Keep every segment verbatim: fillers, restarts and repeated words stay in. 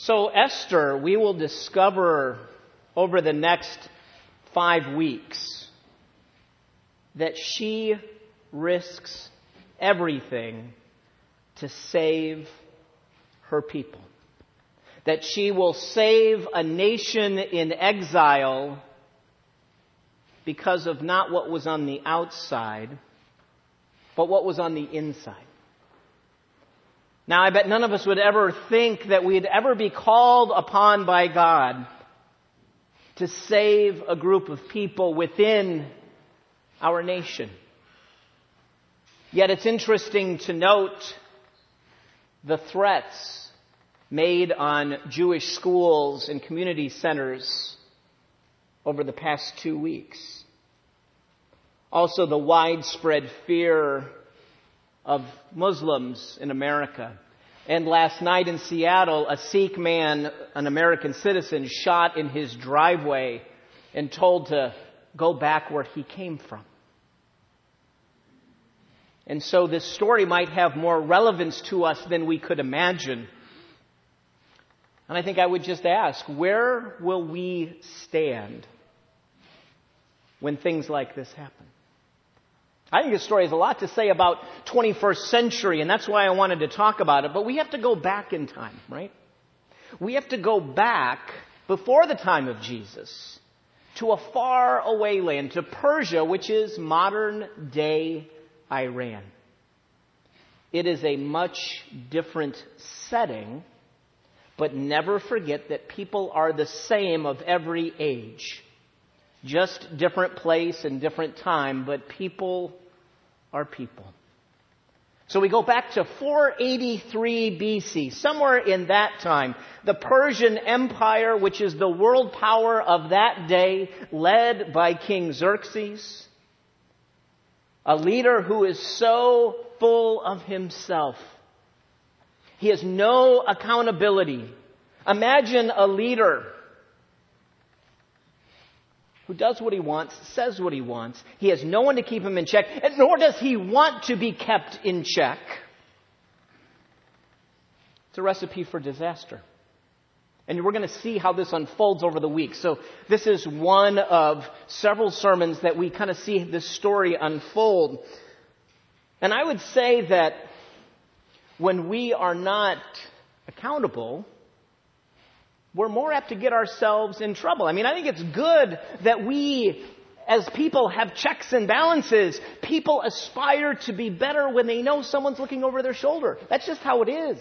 So Esther, we will discover over the next five weeks that she risks everything to save her people. That she will save a nation in exile because of not what was on the outside, but what was on the inside. Now, I bet none of us would ever think that we'd ever be called upon by God to save a group of people within our nation. Yet it's interesting to note the threats made on Jewish schools and community centers over the past two weeks. Also, the widespread fear of Muslims in America. And last night in Seattle, a Sikh man, an American citizen, shot in his driveway and told to go back where he came from. And so this story might have more relevance to us than we could imagine. And I think I would just ask, where will we stand when things like this happen? I think this story has a lot to say about twenty-first century, and that's why I wanted to talk about it. But we have to go back in time, right? We have to go back before the time of Jesus to a far away land, to Persia, which is modern-day Iran. It is a much different setting, but never forget that people are the same of every age. Just different place and different time, but people are people. So we go back to four eighty-three B C, somewhere in that time. The Persian Empire, which is the world power of that day, led by King Xerxes, a leader who is so full of himself. He has no accountability. Imagine a leader who does what he wants, says what he wants. He has no one to keep him in check, and nor does he want to be kept in check. It's a recipe for disaster. And we're going to see how this unfolds over the week. So this is one of several sermons that we kind of see this story unfold. And I would say that when we are not accountable, we're more apt to get ourselves in trouble. I mean, I think it's good that we, as people, have checks and balances. People aspire to be better when they know someone's looking over their shoulder. That's just how it is.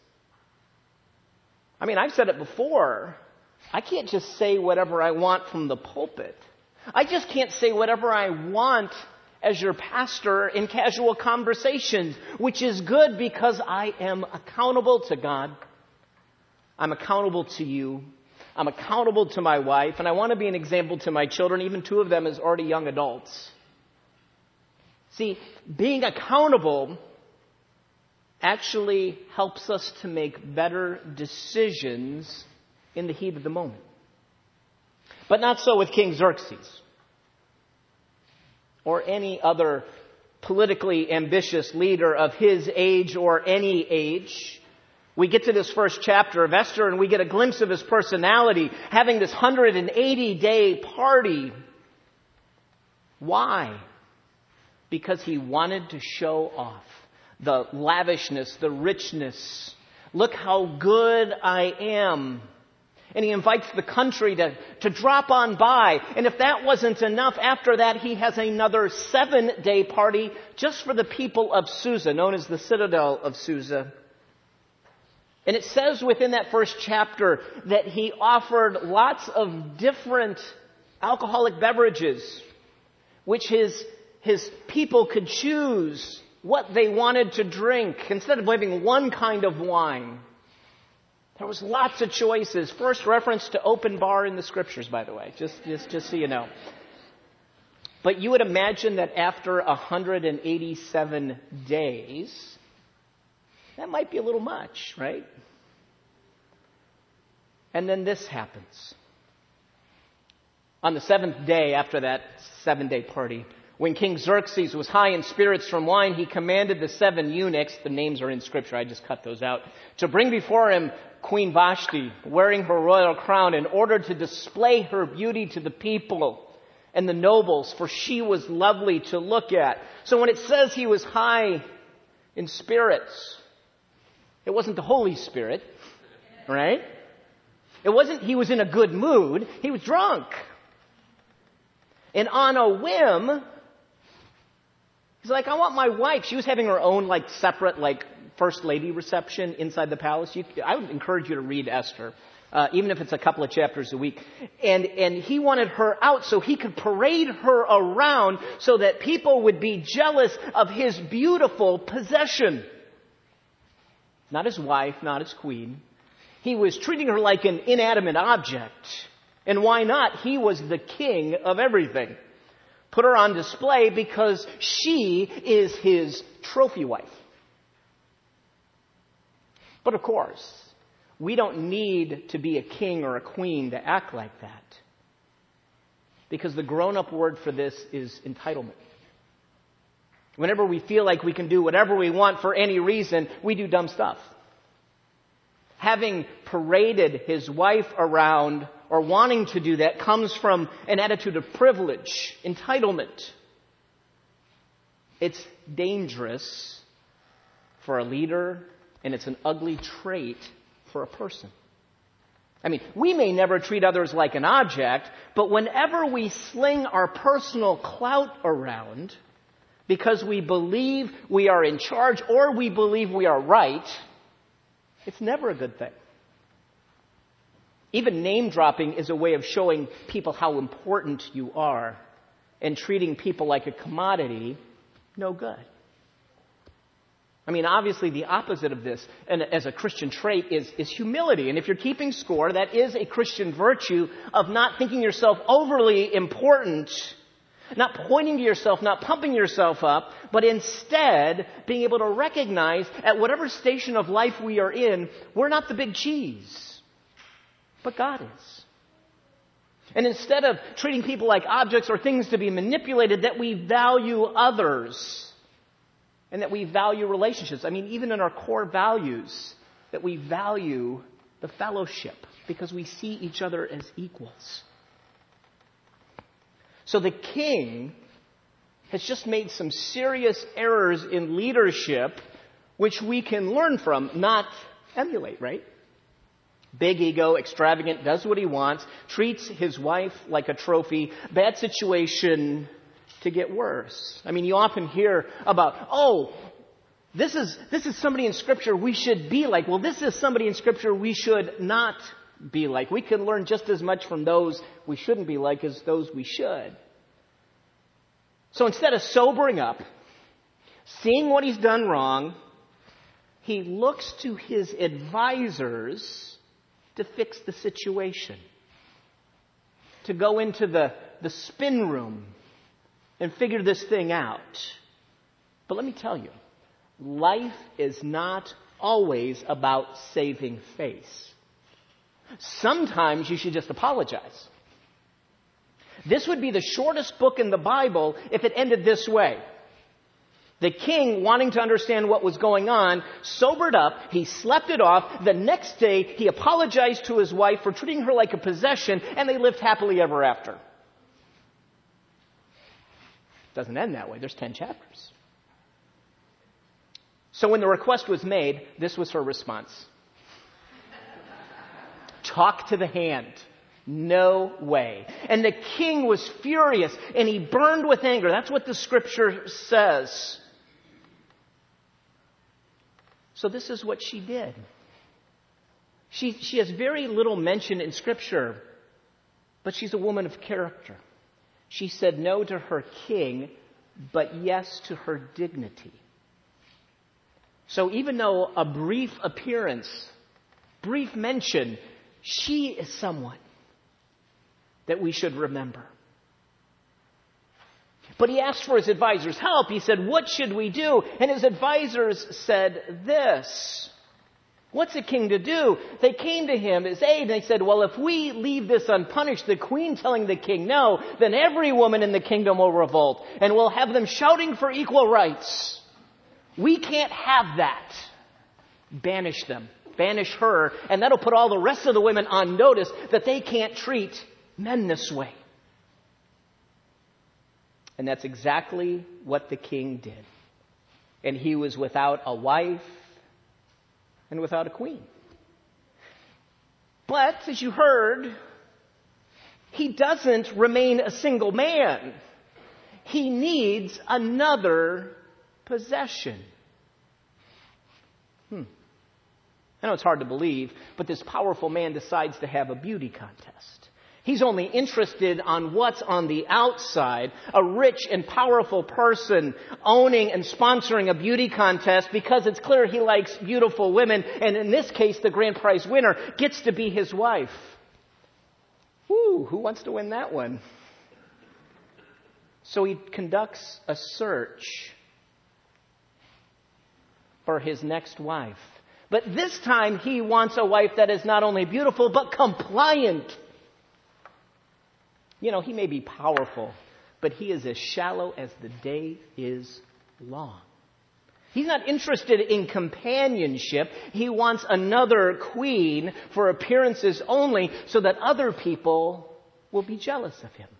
I mean, I've said it before. I can't just say whatever I want from the pulpit. I just can't say whatever I want as your pastor in casual conversations, which is good because I am accountable to God. I'm accountable to you. I'm accountable to my wife, and I want to be an example to my children, even two of them as already young adults. See, being accountable actually helps us to make better decisions in the heat of the moment. But not so with King Xerxes or any other politically ambitious leader of his age or any age. We get to this first chapter of Esther and we get a glimpse of his personality, having this one hundred eighty day party. Why? Because he wanted to show off the lavishness, the richness. Look how good I am. And he invites the country to, to drop on by. And if that wasn't enough, after that he has another seven-day party just for the people of Susa, known as the Citadel of Susa. And it says within that first chapter that he offered lots of different alcoholic beverages, which his, his people could choose what they wanted to drink instead of having one kind of wine. There was lots of choices. First reference to open bar in the scriptures, by the way, just, just, just so you know. But you would imagine that after one hundred eighty-seven days, that might be a little much, right? And then this happens. On the seventh day after that seven-day party, When King Xerxes was high in spirits from wine, he commanded the seven eunuchs, the names are in Scripture, I just cut those out, to bring before him Queen Vashti, wearing her royal crown, in order to display her beauty to the people and the nobles, for she was lovely to look at. So when it says he was high in spirits, it wasn't the Holy Spirit, right? It wasn't he was in a good mood. He was drunk. And on a whim, he's like, I want my wife. She was having her own, like, separate, like, first lady reception inside the palace. You, I would encourage you to read Esther, uh, even if it's a couple of chapters a week. And, and he wanted her out so he could parade her around so that people would be jealous of his beautiful possession. Not his wife, not his queen. He was treating her like an inanimate object. And why not? He was the king of everything. Put her on display because she is his trophy wife. But of course, we don't need to be a king or a queen to act like that. Because the grown-up word for this is entitlement. Whenever we feel like we can do whatever we want for any reason, we do dumb stuff. Having paraded his wife around or wanting to do that comes from an attitude of privilege, entitlement. It's dangerous for a leader, and it's an ugly trait for a person. I mean, we may never treat others like an object, but whenever we sling our personal clout around because we believe we are in charge or we believe we are right, it's never a good thing. Even name dropping is a way of showing people how important you are, and treating people like a commodity, no good. I mean, obviously the opposite of this, and as a Christian trait, is, is humility. And if you're keeping score, that is a Christian virtue of not thinking yourself overly important, not pointing to yourself, not pumping yourself up, but instead being able to recognize at whatever station of life we are in, we're not the big cheese, but God is. And instead of treating people like objects or things to be manipulated, that we value others. And that we value relationships. I mean, even in our core values, that we value the fellowship because we see each other as equals. So the king has just made some serious errors in leadership, which we can learn from, not emulate, right? Big ego, extravagant, does what he wants, treats his wife like a trophy, bad situation to get worse. I mean, you often hear about, oh, this is this is somebody in Scripture we should be like. Well, this is somebody in Scripture we should not be like. We can learn just as much from those we shouldn't be like as those we should. So instead of sobering up, seeing what he's done wrong, he looks to his advisors to fix the situation, to go into the, the spin room and figure this thing out. But let me tell you, life is not always about saving face. Sometimes you should just apologize. This would be the shortest book in the Bible if it ended this way. The king, wanting to understand what was going on, sobered up, he slept it off. The next day, he apologized to his wife for treating her like a possession, and they lived happily ever after. Doesn't end that way. There's ten chapters. So when the request was made, this was her response. Talk to the hand. No way. And the king was furious, and he burned with anger. That's what the Scripture says. So this is what she did. She, she has very little mention in Scripture, but she's a woman of character. She said no to her king, but yes to her dignity. So even though a brief appearance, brief mention, she is someone that we should remember. But he asked for his advisors' help. He said, what should we do? And his advisors said this. What's a king to do? They came to him as aid, and they said, well, if we leave this unpunished, the queen telling the king no, then every woman in the kingdom will revolt, and we'll have them shouting for equal rights. We can't have that. Banish them. Banish her, and that'll put all the rest of the women on notice that they can't treat men this way. And that's exactly what the king did. And he was without a wife and without a queen. But, as you heard, he doesn't remain a single man. He needs another possession. Hmm. I know it's hard to believe, but this powerful man decides to have a beauty contest. He's only interested on what's on the outside, a rich and powerful person owning and sponsoring a beauty contest because it's clear he likes beautiful women, and in this case, the grand prize winner gets to be his wife. Woo, who wants to win that one? So he conducts a search for his next wife. But this time he wants a wife that is not only beautiful, but compliant. You know, he may be powerful, but he is as shallow as the day is long. He's not interested in companionship. He wants another queen for appearances only so that other people will be jealous of him.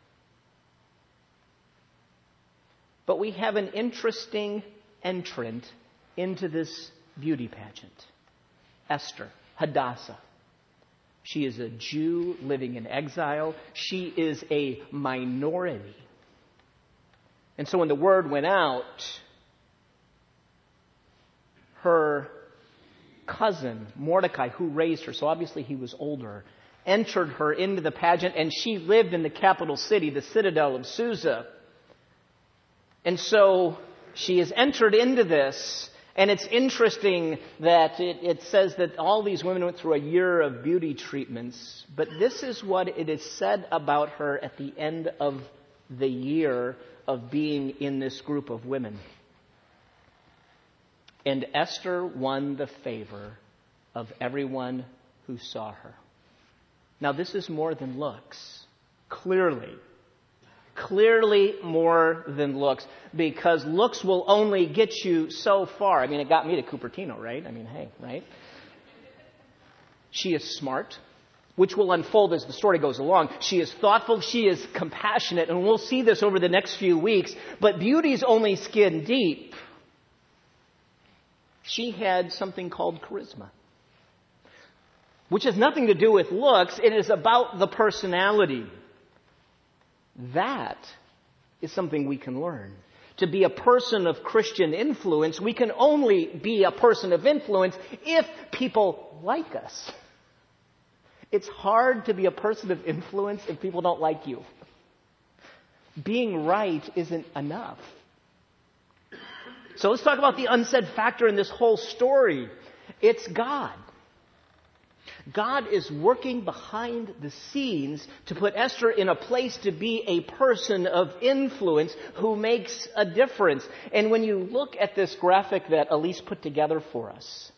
But we have an interesting entrant into this beauty pageant. Esther, Hadassah. She is a Jew living in exile. She is a minority. And so when the word went out, her cousin, Mordecai, who raised her, so obviously he was older, entered her into the pageant, and she lived in the capital city, the citadel of Susa. And so she is entered into this. And it's interesting that it, it says that all these women went through a year of beauty treatments. But this is what it is said about her at the end of the year of being in this group of women. And Esther won the favor of everyone who saw her. Now, this is more than looks. Clearly. Clearly more than looks, because looks will only get you so far. I mean, it got me to Cupertino, right? I mean, hey, right? She is smart, which will unfold as the story goes along. She is thoughtful, she is compassionate, and we'll see this over the next few weeks. But beauty's only skin deep. She had something called charisma, which has nothing to do with looks. It is about the personality. That is something we can learn. To be a person of Christian influence, we can only be a person of influence if people like us. It's hard to be a person of influence if people don't like you. Being right isn't enough. So let's talk about the unsaid factor in this whole story. It's God. God is working behind the scenes to put Esther in a place to be a person of influence who makes a difference. And when you look at this graphic that Elise put together for us,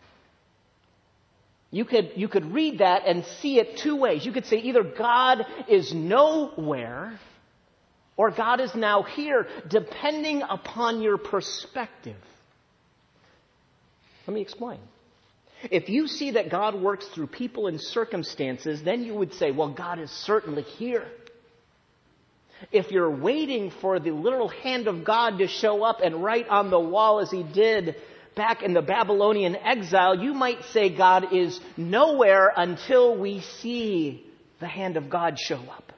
you could, you could read that and see it two ways. You could say either God is nowhere or God is now here, depending upon your perspective. Let me explain. If you see that God works through people and circumstances, then you would say, well, God is certainly here. If you're waiting for the literal hand of God to show up and write on the wall as he did back in the Babylonian exile, you might say God is nowhere until we see the hand of God show up.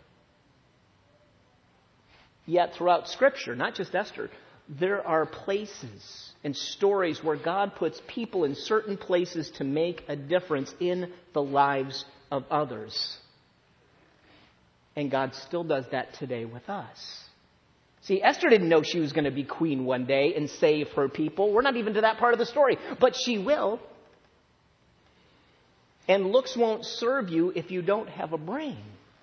Yet throughout Scripture, not just Esther, there are places and stories where God puts people in certain places to make a difference in the lives of others. And God still does that today with us. See, Esther didn't know she was going to be queen one day and save her people. We're not even to that part of the story. But she will. And looks won't serve you if you don't have a brain.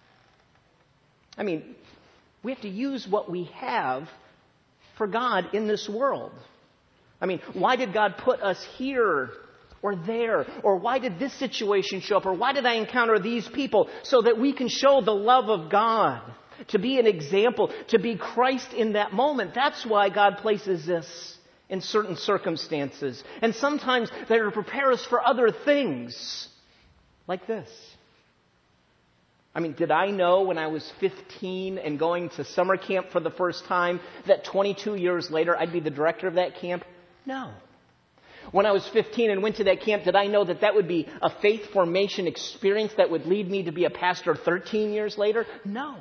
I mean, we have to use what we have for God in this world. I mean, why did God put us here or there, or why did this situation show up, or why did I encounter these people, so that we can show the love of God, to be an example, to be Christ in that moment. That's why God places this in certain circumstances. And sometimes they're to prepare us for other things, like this. I mean, did I know when I was fifteen and going to summer camp for the first time that twenty-two years later I'd be the director of that camp? No. When I was fifteen and went to that camp, did I know that that would be a faith formation experience that would lead me to be a pastor thirteen years later? No.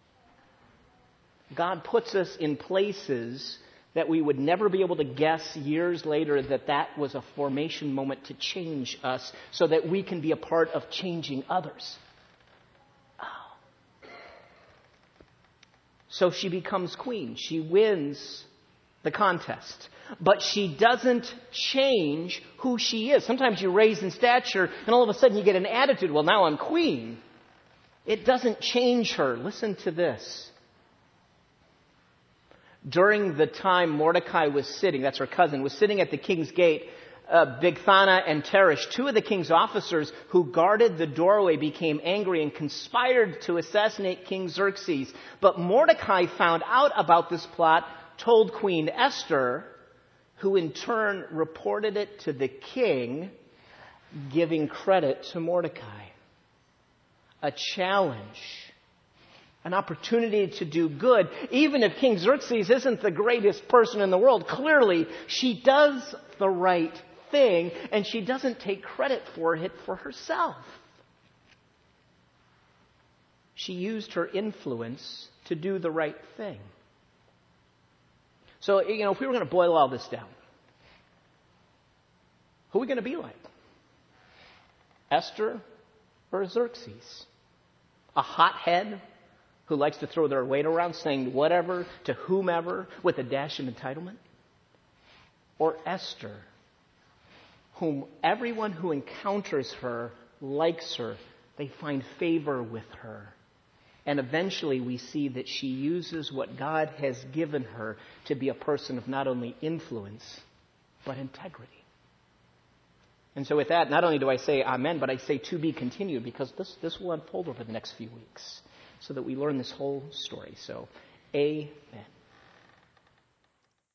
God puts us in places that we would never be able to guess years later that that was a formation moment to change us so that we can be a part of changing others. Oh. So she becomes queen. She wins the contest. But she doesn't change who she is. Sometimes you raise in stature and all of a sudden you get an attitude, well, now I'm queen. It doesn't change her. Listen to this. During the time Mordecai was sitting, that's her cousin, was sitting at the king's gate, uh, Bigthana and Teresh, two of the king's officers who guarded the doorway, became angry and conspired to assassinate King Xerxes. But Mordecai found out about this plot, told Queen Esther, who in turn reported it to the king, giving credit to Mordecai. A challenge. An opportunity to do good. Even if King Xerxes isn't the greatest person in the world, clearly she does the right thing and she doesn't take credit for it for herself. She used her influence to do the right thing. So, you know, if we were going to boil all this down, who are we going to be like? Esther or Xerxes? A hothead who likes to throw their weight around, saying whatever to whomever with a dash of entitlement? Or Esther, whom everyone who encounters her likes her, they find favor with her. And eventually we see that she uses what God has given her to be a person of not only influence, but integrity. And so with that, not only do I say amen, but I say to be continued, because this, this will unfold over the next few weeks so that we learn this whole story. So, amen.